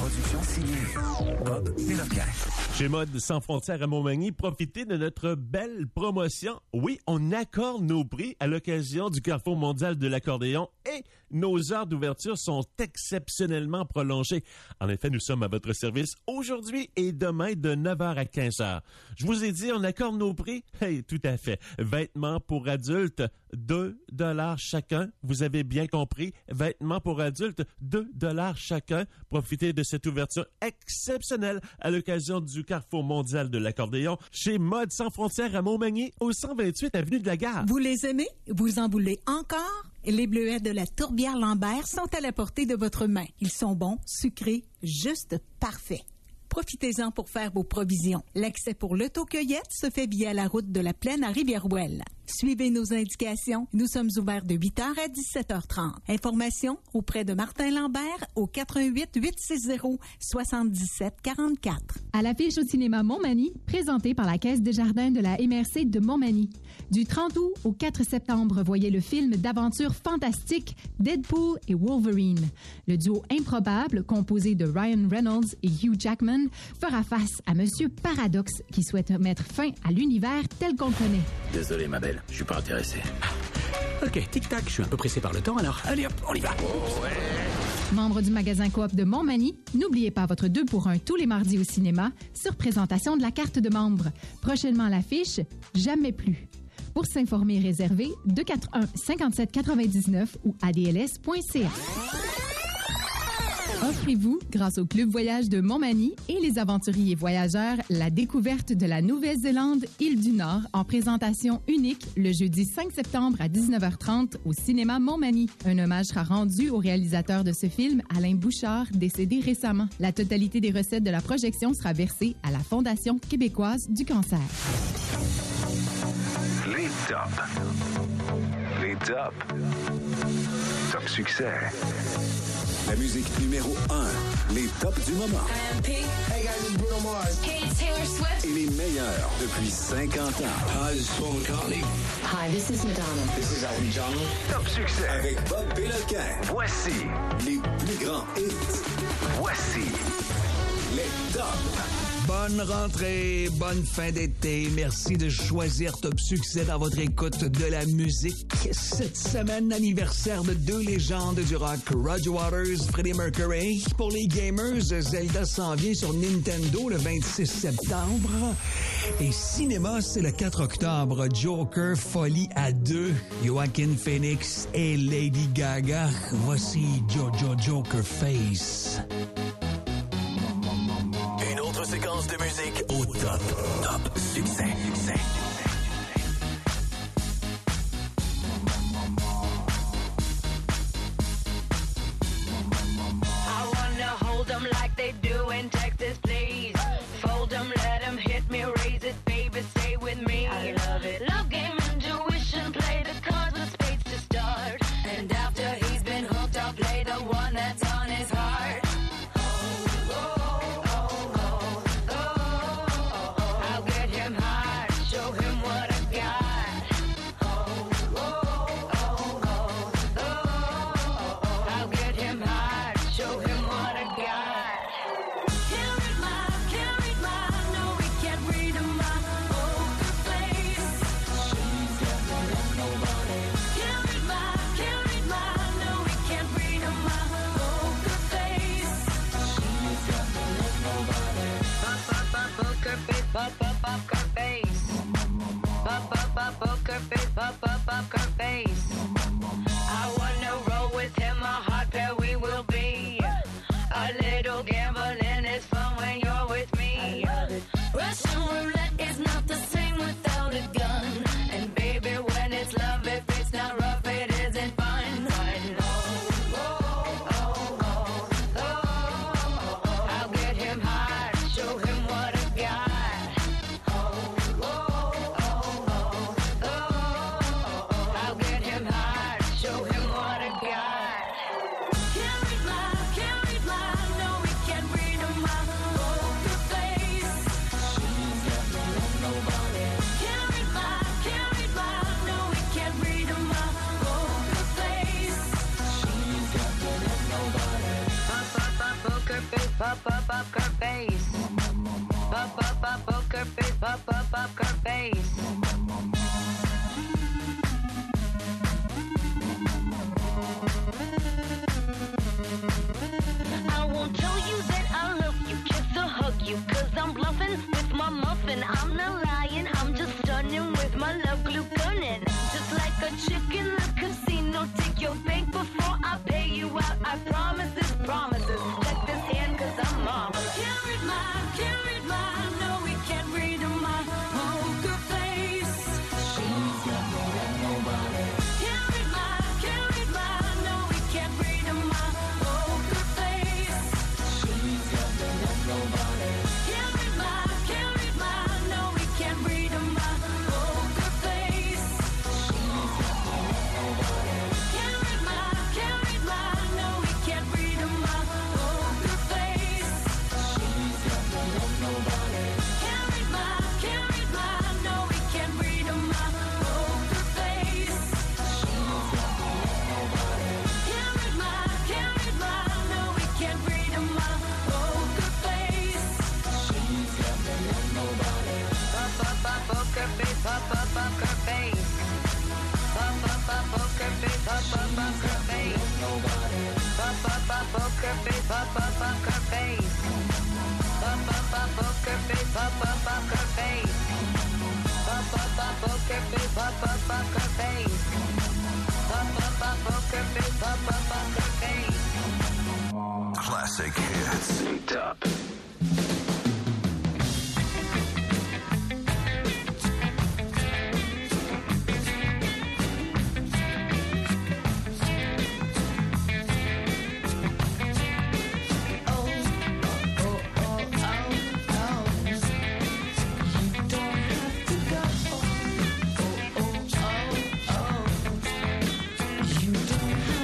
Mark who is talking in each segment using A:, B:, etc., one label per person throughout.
A: production signée Bob Péloquin.
B: Chez Mode Sans Frontières à Montmagny, profitez de notre belle promotion. Oui, on accorde nos prix à l'occasion du Carrefour mondial de l'accordéon et nos heures d'ouverture sont exceptionnellement prolongées. En effet, nous sommes à votre service aujourd'hui et demain de 9h à 15h. Je vous ai dit, on accorde nos prix? Hey, tout à fait. Vêtements pour adultes, $2 chacun. Vous avez bien compris. Vêtements pour adultes, $2 chacun. Profitez de cette ouverture exceptionnelle à l'occasion du Carrefour mondial de l'accordéon chez Mode Sans Frontières à Montmagny au 128 avenue de la Gare.
C: Vous les aimez? Vous en voulez encore? Les bleuets de la Tourbière Lambert sont à la portée de votre main. Ils sont bons, sucrés, juste parfaits. Profitez-en pour faire vos provisions. L'accès pour l'autocueillette se fait via la route de la Plaine à Rivière-Ouelle. Suivez nos indications. Nous sommes ouverts de 8h à 17h30. Informations auprès de Martin Lambert au 88 860 77 44.
D: À l'affiche au cinéma Montmagny, présenté par la Caisse des Jardins de la MRC de Montmagny. Du 30 août au 4 septembre, voyez le film d'aventure fantastique Deadpool et Wolverine. Le duo improbable, composé de Ryan Reynolds et Hugh Jackman, fera face à Monsieur Paradoxe qui souhaite mettre fin à l'univers tel qu'on le connaît.
A: Désolé, ma belle, je suis pas intéressé. Ok, tic-tac, je suis un peu pressé par le temps, alors allez hop, on y va. Oh, ouais.
D: Membre du magasin Coop de Montmagny, n'oubliez pas votre 2 pour 1 tous les mardis au cinéma sur présentation de la carte de membre. Prochainement à l'affiche, Jamais plus. Pour s'informer, réservez 241 57 99 ou adls.ca. Offrez-vous, grâce au Club Voyage de Montmagny et les aventuriers voyageurs, la découverte de la Nouvelle-Zélande, île du Nord, en présentation unique le jeudi 5 septembre à 19h30 au cinéma Montmagny. Un hommage sera rendu au réalisateur de ce film, Alain Bouchard, décédé récemment. La totalité des recettes de la projection sera versée à la Fondation québécoise du cancer.
E: Les tops. Les tops. Top succès.
F: La musique numéro 1, les tops du moment.
G: Hey guys, it's Bruno Mars.
H: Hey, it's Taylor Swift.
F: Et les meilleurs depuis 50 ans.
G: Hi, this is Paul McCartney.
H: Hi, this is Madonna.
G: This is Elton John.
E: Top succès.
F: Avec Bob Péloquin.
E: Voici
F: Les plus grands hits.
E: Voici
F: les tops.
I: Bonne rentrée, bonne fin d'été. Merci de choisir Top Succès dans votre écoute de la musique. Cette semaine, anniversaire de 2 légendes du rock, Roger Waters, Freddie Mercury. Pour les gamers, Zelda s'en vient sur Nintendo le 26 septembre. Et cinéma, c'est le 4 octobre. Joker, Folie à 2, Joaquin Phoenix et Lady Gaga. Voici Jojo Joker Face.
A: Séquence de musique au top. Top succès.
J: I wanna hold them like they do in Texas, please. Fold them, let them hit me, raise it, baby, stay with me. I love it. Love game, intuition, play the cards with spades to start. And after he's been hooked, I'll play the one that's on his heart. Poker face. I wanna roll with him, a hot pair we will be. A little poker face, poker face. Poker face, poker face. I won't tell you that I love you, kiss or hug you, 'cause I'm bluffing with my muffin. I'm not lying, I'm just stunning with my love glue gunning. Just like a chick in the casino, take your bank before I pay you out. I promise this, promises. Check this hand, 'cause I'm mom. Can't read mine, no, we can't read my poker face. She's got more than nobody. Can't read mine, no, we can't read my poker face. She's got more than nobody. Can't read mine, no, we can't read my poker face. She's got more than nobody. Can't read mine, no, we can't read my poker face. She's got more than nobody. Can't read mine, no, we can't read my poker face. She's got more than nobody. Can't read mine, no, we can't read my poker face. She's got more than nobody. Poker face, poker face. Poker face, poker face. Nobody. Poker face, poker face. Poker face, poker face. Poker face, poker face. Poker face, poker face.
E: Classic hits. Top.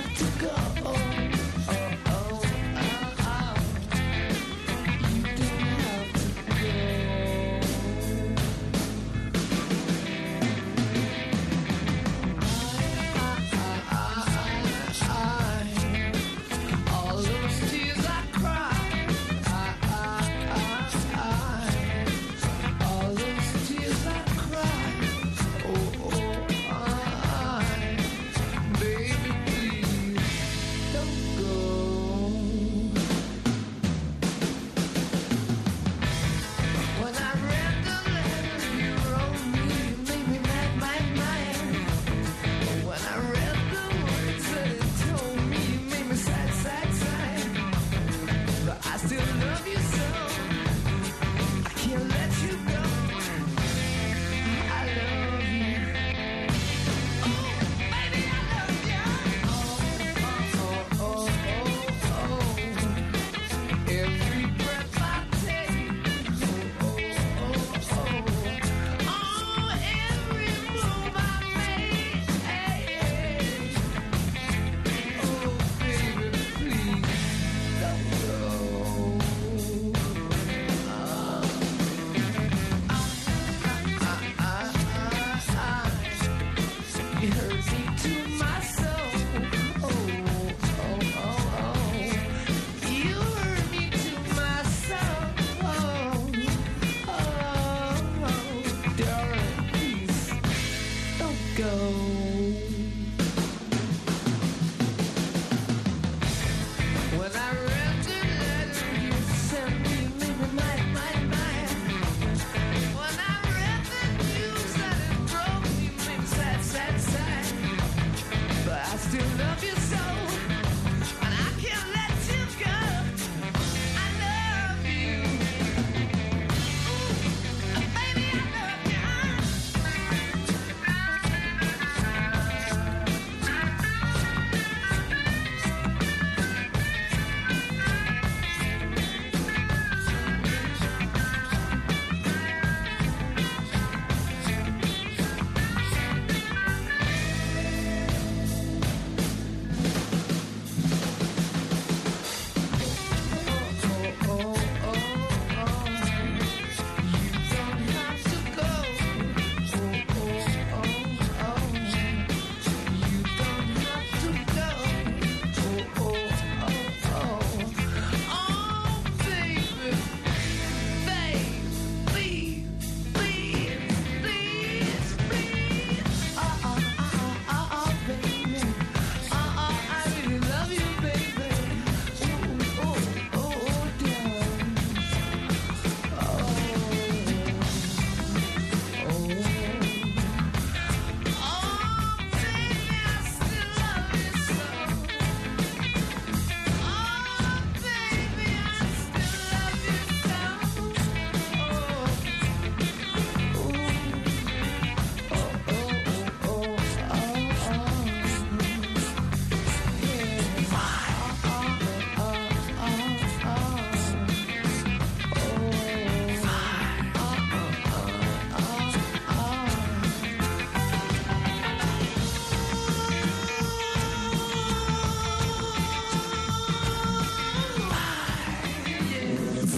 J: You don't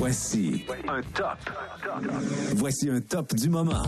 F: Voici un top. Voici un top du moment.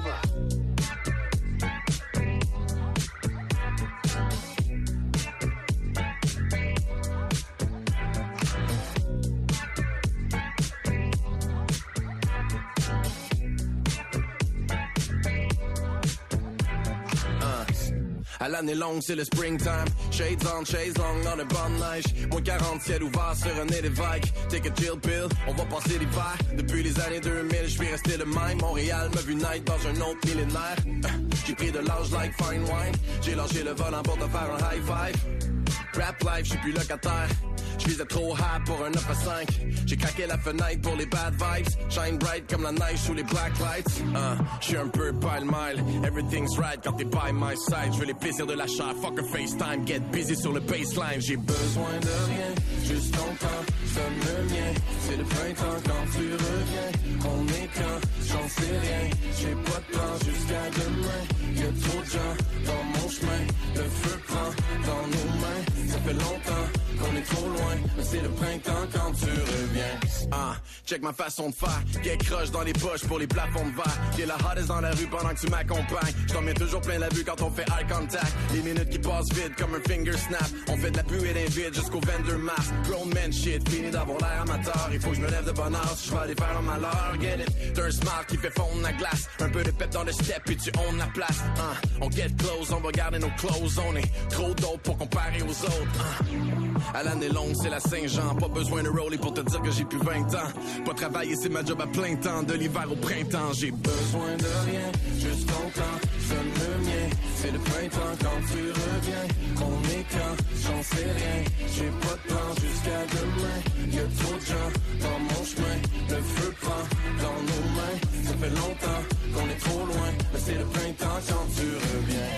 K: À l'année longue, c'est le springtime. Shades on, shades long, dans le bonne neige. Moins 40, ciel ouvert sur un nez d'évêque. Take a chill pill, on va passer l'hiver. Depuis les années 2000, je suis resté le même. Montréal m'a vu naître dans un autre millénaire. J'ai pris de l'âge like fine wine. J'ai lâché le volant pour te faire un high five. Rap life, j'suis plus locataire. J'visais trop high pour un 9 à 5. J'ai craqué la fenêtre pour les bad vibes. Shine bright comme la neige sous les black lights. J'suis un peu pile-mile. Everything's right quand t'es by my side. J'veux les plaisirs de l'achat. Fuck a FaceTime. Get busy sur le baseline. J'ai besoin de rien. Juste ton temps. Sonne le mien. C'est le printemps quand tu reviens. On est quand? J'en sais rien. J'ai pas de plan jusqu'à demain. Y'a trop de gens dans mon chemin. Le feu prend dans nos mains. Ça fait longtemps qu'on est trop loin, mais c'est le printemps quand tu reviens. Check ma façon de faire. Get croche dans les poches pour les plafonds de verre. J'ai la hottest dans la rue pendant que tu m'accompagnes. J't'en mets toujours plein la vue quand on fait eye contact. Les minutes qui passent vite comme un finger snap. On fait de la pluie et d'un vide jusqu'au 22 mars. Grown man shit, fini d'avoir l'air amateur. Il faut que je me lève de bonne heure si je vais aller faire un malheur. Get it? T'as un smart qui fait fondre la glace. Un peu de pep dans le step et tu own la place. On get close, on va garder nos clothes. On est trop dope pour comparer aux autres. À l'année longue, c'est la Saint-Jean. Pas besoin de roller pour te dire que j'ai plus 20 ans. Pas travailler, c'est ma job à plein temps. De l'hiver au printemps, j'ai besoin de rien. Juste ton temps, sonne le mien. C'est le printemps quand tu reviens. On est quand? J'en sais rien. J'ai pas de plan jusqu'à demain. Y'a trop de gens dans mon chemin. Le feu prend dans nos mains. Ça fait longtemps qu'on est trop loin. Mais c'est le printemps quand tu reviens.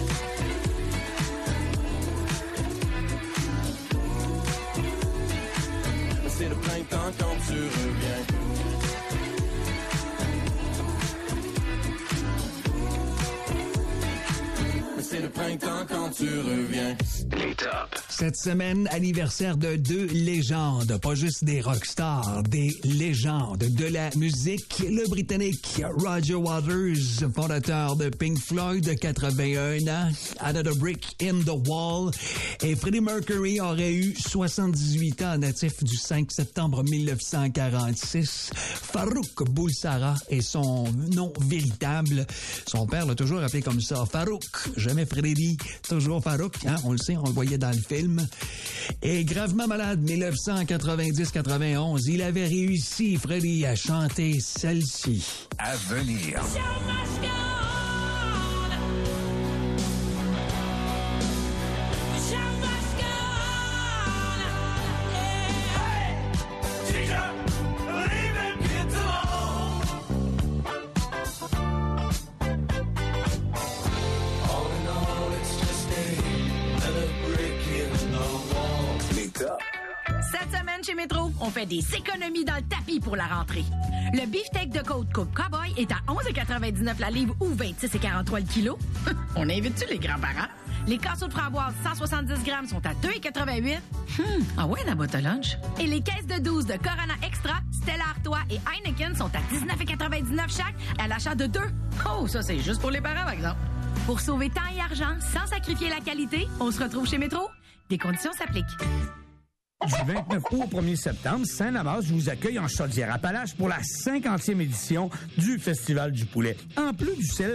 K: C'est le printemps quand tu reviens. C'est le printemps quand tu reviens.
E: Les tops.
I: Cette semaine, anniversaire de deux légendes, pas juste des rockstars, des légendes de la musique. Le Britannique Roger Waters, fondateur de Pink Floyd, 81 ans, Another Brick in the Wall. Et Freddie Mercury aurait eu 78 ans, natif du 5 septembre 1946. Farouk Bulsara est son nom véritable. Son père l'a toujours appelé comme ça, Farouk. Jamais Freddy, toujours Farouk, hein, on le sait, on le voyait dans le film. Et gravement malade, 1990-91, il avait réussi, Freddy, à chanter celle-ci.
E: À venir.
L: Cette semaine chez Métro, on fait des économies dans le tapis pour la rentrée. Le beefsteak de côte Coupe Cowboy est à 11,99 la livre ou 26,43 le kilo. On invite-tu les grands-parents? Les casseaux de framboise 170 grammes sont à 2,88. Ah ouais, la boîte à lunch. Et les caisses de 12 de Corona Extra, Stella Artois et Heineken sont à 19,99 chaque à l'achat de 2. Oh, ça c'est juste pour les parents, par exemple. Pour sauver temps et argent sans sacrifier la qualité, on se retrouve chez Métro. Des conditions s'appliquent.
M: Du 29 août au 1er septembre, Saint-Damas vous accueille en Chaudière-Appalaches pour la 50e édition du Festival du Poulet. En plus du célèbre